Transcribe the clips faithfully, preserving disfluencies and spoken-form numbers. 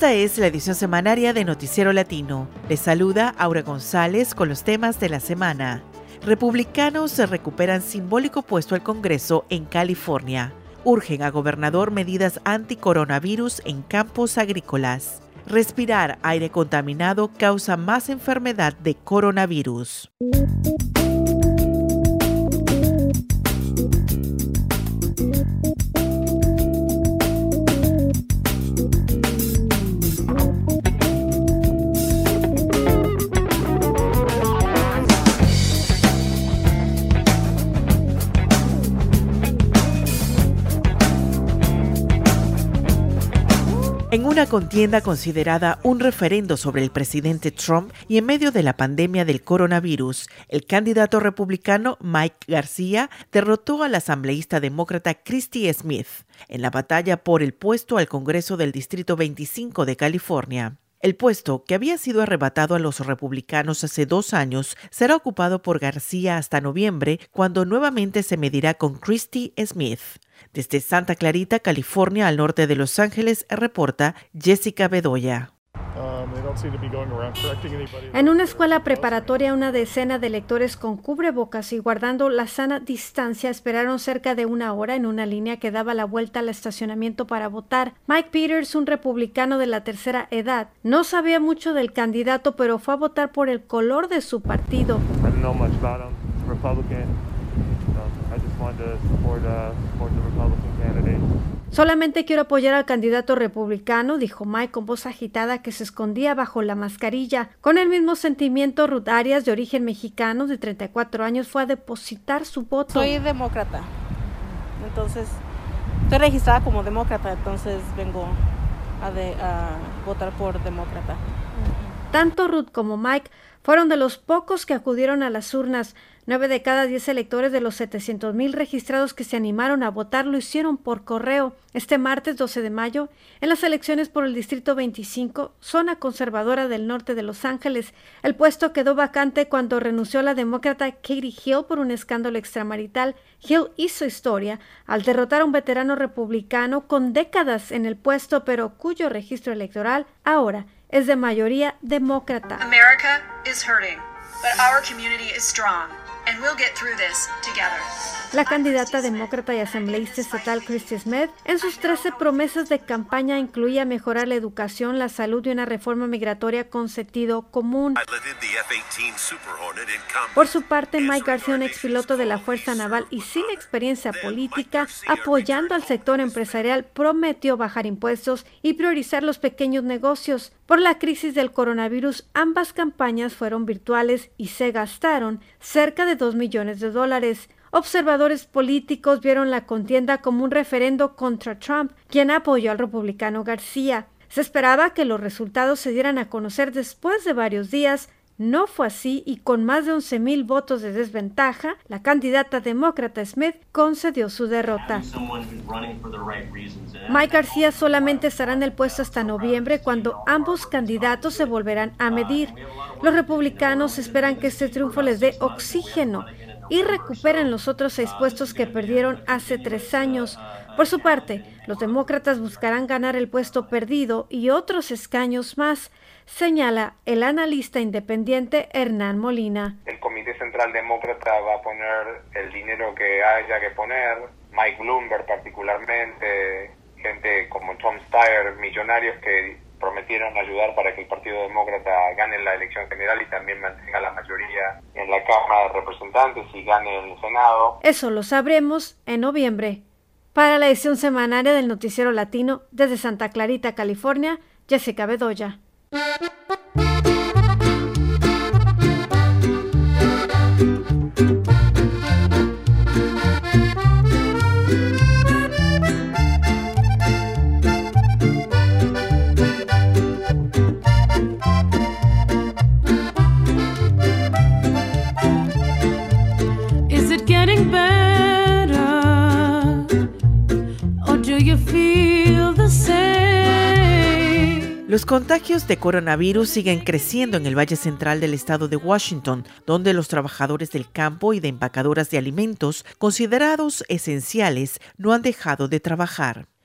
Esta es la edición semanaria de Noticiero Latino. Les saluda Aura González con los temas de la semana. Republicanos recuperan simbólico puesto al Congreso en California. Urgen a gobernador medidas anticoronavirus en campos agrícolas. Respirar aire contaminado causa más enfermedad de coronavirus. En una contienda considerada un referendo sobre el presidente Trump y en medio de la pandemia del coronavirus, el candidato republicano Mike García derrotó al asambleísta demócrata Christy Smith en la batalla por el puesto al Congreso del Distrito veinticinco de California. El puesto, que había sido arrebatado a los republicanos hace dos años, será ocupado por García hasta noviembre, cuando nuevamente se medirá con Christy Smith. Desde Santa Clarita, California, al norte de Los Ángeles, reporta Jessica Bedoya. En una escuela preparatoria, una decena de lectores con cubrebocas y guardando la sana distancia esperaron cerca de una hora en una línea que daba la vuelta al estacionamiento para votar. Mike Peters, un republicano de la tercera edad, no sabía mucho del candidato, pero fue a votar por el color de su partido. Solamente quiero apoyar al candidato republicano, dijo Mike con voz agitada que se escondía bajo la mascarilla. Con el mismo sentimiento, Ruth Arias, de origen mexicano, de treinta y cuatro años, fue a depositar su voto. Soy demócrata, entonces estoy registrada como demócrata, entonces vengo a, de, a votar por demócrata. Tanto Ruth como Mike fueron de los pocos que acudieron a las urnas. Nueve de cada diez electores de los setecientos mil registrados que se animaron a votar lo hicieron por correo. Este martes doce de mayo, en las elecciones por el Distrito veinticinco, zona conservadora del norte de Los Ángeles, el puesto quedó vacante cuando renunció la demócrata Katie Hill por un escándalo extramarital. Hill hizo historia al derrotar a un veterano republicano con décadas en el puesto, pero cuyo registro electoral ahora es de mayoría demócrata. America is hurting, but our community is strong. And we'll get through this together. La candidata demócrata y asambleísta estatal Christy Smith, en sus trece promesas de campaña, incluía mejorar la educación, la salud y una reforma migratoria con sentido común. Por su parte, Mike García, un expiloto de la Fuerza Naval y sin experiencia política, apoyando al sector empresarial, prometió bajar impuestos y priorizar los pequeños negocios. Por la crisis del coronavirus, ambas campañas fueron virtuales y se gastaron cerca de dos millones de dólares. Observadores políticos vieron la contienda como un referendo contra Trump, quien apoyó al republicano García. Se esperaba que los resultados se dieran a conocer después de varios días. No fue así y con más de once mil votos de desventaja, la candidata demócrata Smith concedió su derrota. Mike García solamente estará en el puesto hasta noviembre, cuando ambos candidatos se volverán a medir. Los republicanos esperan que este triunfo les dé oxígeno y recuperen los otros seis puestos que perdieron hace tres años. Por su parte, los demócratas buscarán ganar el puesto perdido y otros escaños más, señala el analista independiente Hernán Molina. El Comité Central Demócrata va a poner el dinero que haya que poner, Mike Bloomberg particularmente, gente como Tom Steyer, millonarios que prometieron ayudar para que el Partido Demócrata gane la elección general y también mantenga la mayoría en la Cámara de Representantes y gane el Senado. Eso lo sabremos en noviembre. Para la edición semanaria del Noticiero Latino, desde Santa Clarita, California, Jessica Bedoya. Los contagios de coronavirus siguen creciendo en el Valle Central del estado de Washington, donde los trabajadores del campo y de empacadoras de alimentos considerados esenciales no han dejado de trabajar.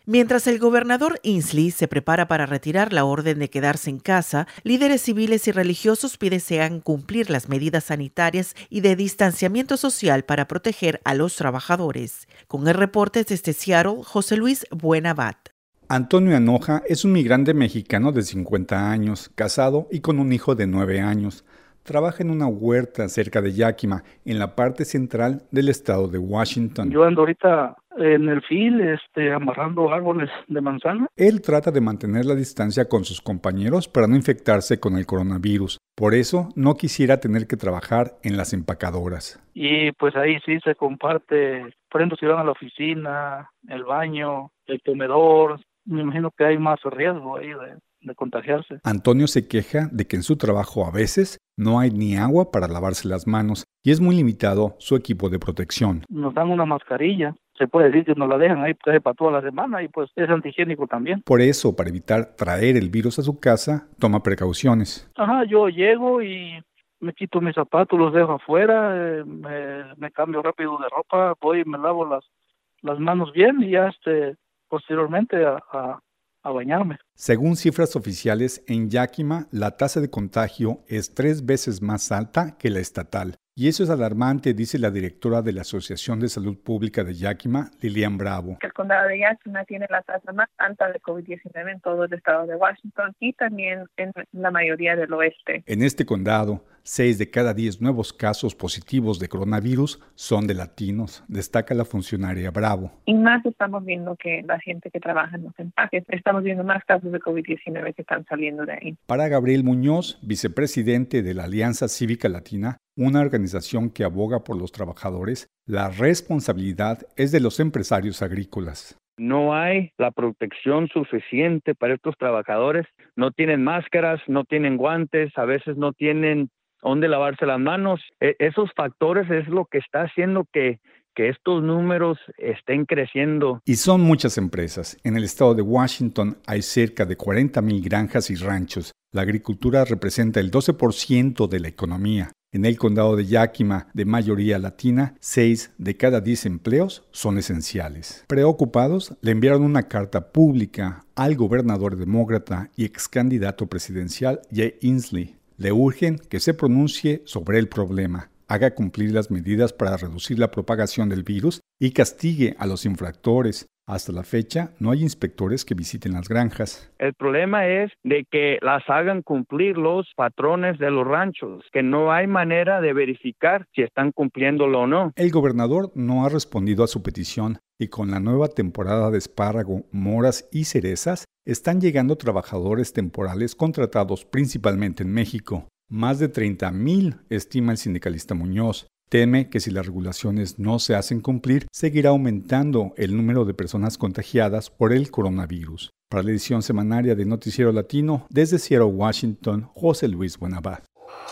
Mientras el gobernador Inslee se prepara para retirar la orden de quedarse en casa, líderes civiles y religiosos piden se hagan cumplir las medidas sanitarias y de distanciamiento social para proteger a los trabajadores. Con el reporte desde Seattle, José Luis Buenabat. Antonio Anoja es un migrante mexicano de cincuenta años, casado y con un hijo de nueve años. Trabaja en una huerta cerca de Yakima, en la parte central del estado de Washington. Yo ando ahorita en el field, este, amarrando árboles de manzana. Él trata de mantener la distancia con sus compañeros para no infectarse con el coronavirus. Por eso no quisiera tener que trabajar en las empacadoras. Y pues ahí sí se comparte, por ejemplo, si van a la oficina, el baño, el comedor. Me imagino que hay más riesgo ahí de, de contagiarse. Antonio se queja de que en su trabajo a veces no hay ni agua para lavarse las manos y es muy limitado su equipo de protección. Nos dan una mascarilla, se puede decir que nos la dejan ahí pues, para toda la semana y pues es antihigiénico también. Por eso, para evitar traer el virus a su casa, toma precauciones. Ajá, yo llego y me quito mis zapatos, los dejo afuera, eh, me, me cambio rápido de ropa, voy y me lavo las, las manos bien y ya este... posteriormente a, a, a bañarme. Según cifras oficiales, en Yakima la tasa de contagio es tres veces más alta que la estatal. Y eso es alarmante, dice la directora de la Asociación de Salud Pública de Yakima, Lilian Bravo. El condado de Yakima tiene la tasa más alta de COVID diecinueve en todo el estado de Washington y también en la mayoría del oeste. En este condado, seis de cada diez nuevos casos positivos de coronavirus son de latinos, destaca la funcionaria Bravo. Y más estamos viendo que la gente que trabaja en los empaques, estamos viendo más casos de COVID diecinueve que están saliendo de ahí. Para Gabriel Muñoz, vicepresidente de la Alianza Cívica Latina, una organización que aboga por los trabajadores, la responsabilidad es de los empresarios agrícolas. No hay la protección suficiente para estos trabajadores. No tienen máscaras, no tienen guantes, a veces no tienen dónde lavarse las manos. E- esos factores es lo que está haciendo que, que estos números estén creciendo. Y son muchas empresas. En el estado de Washington hay cerca de cuarenta mil granjas y ranchos. La agricultura representa el doce por ciento de la economía. En el condado de Yakima, de mayoría latina, seis de cada diez empleos son esenciales. Preocupados, le enviaron una carta pública al gobernador demócrata y ex candidato presidencial Jay Inslee. Le urgen que se pronuncie sobre el problema, haga cumplir las medidas para reducir la propagación del virus y castigue a los infractores. Hasta la fecha, no hay inspectores que visiten las granjas. El problema es de que las hagan cumplir los patrones de los ranchos, que no hay manera de verificar si están cumpliéndolo o no. El gobernador no ha respondido a su petición y con la nueva temporada de espárrago, moras y cerezas, están llegando trabajadores temporales contratados principalmente en México. Más de treinta mil, estima el sindicalista Muñoz. Teme que si las regulaciones no se hacen cumplir, seguirá aumentando el número de personas contagiadas por el coronavirus. Para la edición semanaria de Noticiero Latino, desde Seattle, Washington, José Luis Buenabat.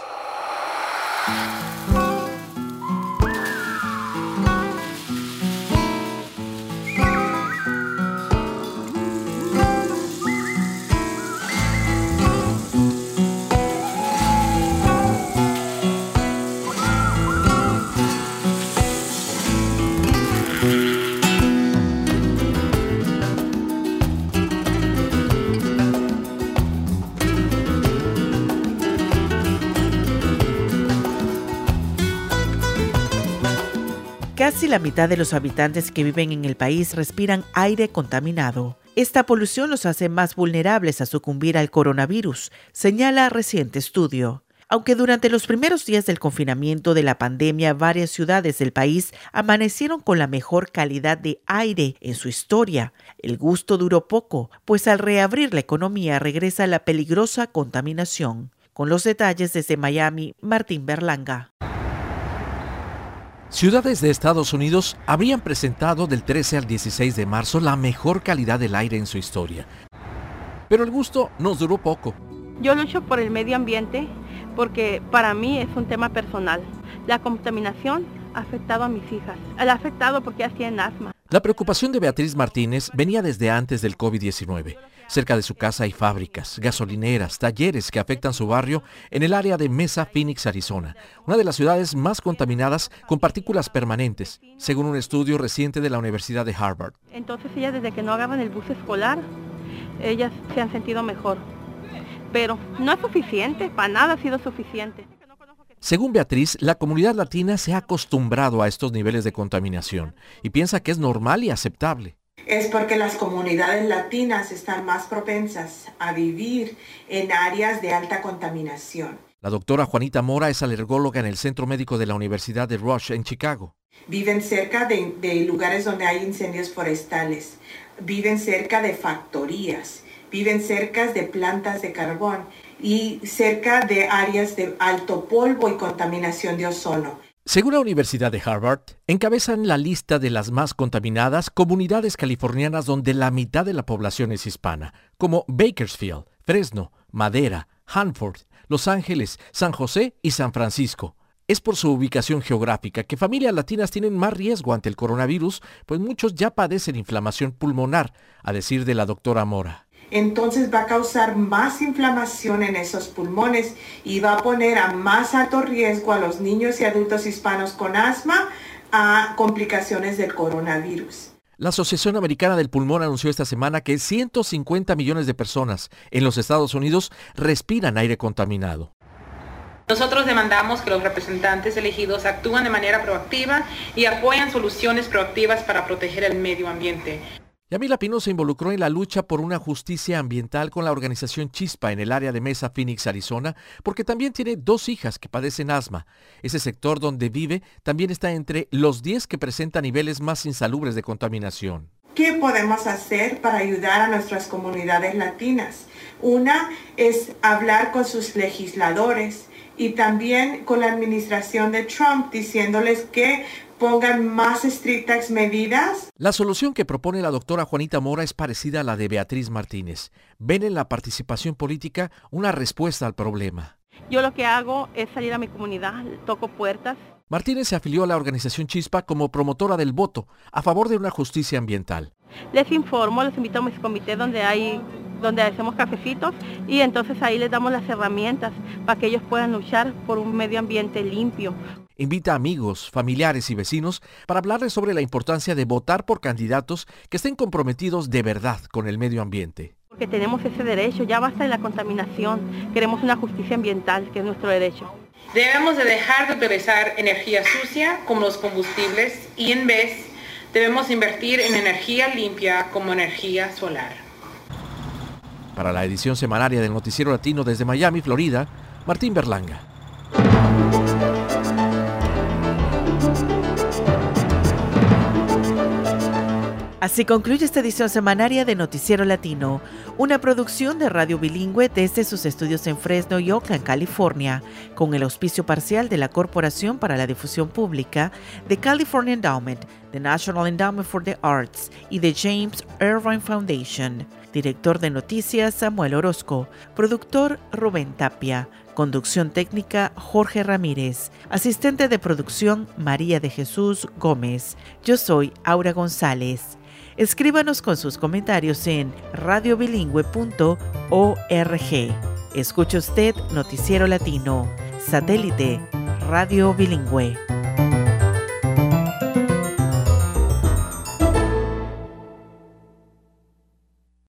Casi la mitad de los habitantes que viven en el país respiran aire contaminado. Esta polución los hace más vulnerables a sucumbir al coronavirus, señala reciente estudio. Aunque durante los primeros días del confinamiento de la pandemia, varias ciudades del país amanecieron con la mejor calidad de aire en su historia, el gusto duró poco, pues al reabrir la economía regresa la peligrosa contaminación. Con los detalles desde Miami, Martín Berlanga. Ciudades de Estados Unidos habrían presentado del trece al dieciséis de marzo la mejor calidad del aire en su historia. Pero el gusto nos duró poco. Yo lucho por el medio ambiente porque para mí es un tema personal. La contaminación ha afectado a mis hijas. La ha afectado porque ellas tienen asma. La preocupación de Beatriz Martínez venía desde antes del COVID diecinueve. Cerca de su casa hay fábricas, gasolineras, talleres que afectan su barrio en el área de Mesa, Phoenix, Arizona, una de las ciudades más contaminadas con partículas permanentes, según un estudio reciente de la Universidad de Harvard. Entonces ellas, desde que no agarran el bus escolar, ellas se han sentido mejor. Pero no es suficiente, para nada ha sido suficiente. Según Beatriz, la comunidad latina se ha acostumbrado a estos niveles de contaminación y piensa que es normal y aceptable. Es porque las comunidades latinas están más propensas a vivir en áreas de alta contaminación. La doctora Juanita Mora es alergóloga en el Centro Médico de la Universidad de Rush en Chicago. Viven cerca de, de lugares donde hay incendios forestales, viven cerca de factorías, viven cerca de plantas de carbón y cerca de áreas de alto polvo y contaminación de ozono. Según la Universidad de Harvard, encabezan la lista de las más contaminadas comunidades californianas donde la mitad de la población es hispana, como Bakersfield, Fresno, Madera, Hanford, Los Ángeles, San José y San Francisco. Es por su ubicación geográfica que familias latinas tienen más riesgo ante el coronavirus, pues muchos ya padecen inflamación pulmonar, a decir de la doctora Mora. Entonces va a causar más inflamación en esos pulmones y va a poner a más alto riesgo a los niños y adultos hispanos con asma a complicaciones del coronavirus. La Asociación Americana del Pulmón anunció esta semana que ciento cincuenta millones de personas en los Estados Unidos respiran aire contaminado. Nosotros demandamos que los representantes elegidos actúen de manera proactiva y apoyan soluciones proactivas para proteger el medio ambiente. Yamila Pino se involucró en la lucha por una justicia ambiental con la organización Chispa en el área de Mesa, Phoenix, Arizona, porque también tiene dos hijas que padecen asma. Ese sector donde vive también está entre los diez que presentan niveles más insalubres de contaminación. ¿Qué podemos hacer para ayudar a nuestras comunidades latinas? Una es hablar con sus legisladores y también con la administración de Trump diciéndoles que pongan más estrictas medidas. La solución que propone la doctora Juanita Mora es parecida a la de Beatriz Martínez. Ven en la participación política una respuesta al problema. Yo lo que hago es salir a mi comunidad, toco puertas. Martínez se afilió a la organización Chispa como promotora del voto a favor de una justicia ambiental. Les informo, los invito a mis comités donde hay, donde hacemos cafecitos y entonces ahí les damos las herramientas para que ellos puedan luchar por un medio ambiente limpio. Invita a amigos, familiares y vecinos para hablarles sobre la importancia de votar por candidatos que estén comprometidos de verdad con el medio ambiente. Porque tenemos ese derecho, ya basta de la contaminación, queremos una justicia ambiental, que es nuestro derecho. Debemos de dejar de utilizar energía sucia como los combustibles y en vez debemos invertir en energía limpia como energía solar. Para la edición semanaria del Noticiero Latino desde Miami, Florida, Martín Berlanga. Así concluye esta edición semanaria de Noticiero Latino, una producción de Radio Bilingüe desde sus estudios en Fresno y Oakland, California, con el auspicio parcial de la Corporación para la Difusión Pública, de California Endowment, the National Endowment for the Arts y de James Irvine Foundation. Director de Noticias, Samuel Orozco. Productor, Rubén Tapia. Conducción técnica, Jorge Ramírez. Asistente de producción, María de Jesús Gómez. Yo soy Aura González. Escríbanos con sus comentarios en radio bilingüe punto org. Escuche usted Noticiero Latino, satélite, Radio Bilingüe.